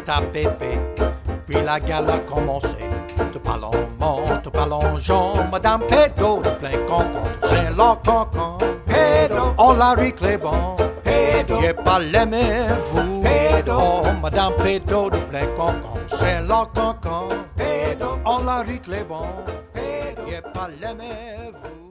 l'étape est faite, puis la gale a commencé. Te parlons mort, te parlons Jean, Madame Pédo, de plein canton, c'est leur cancan. Pédo, on la ricle bon. Pédo, y'a pas l'aimer vous. Pédo, oh Madame Pédo, de plein canton, c'est leur cancan. Pédo, on la ricle bon. Pédo, y'a pas l'aimer vous.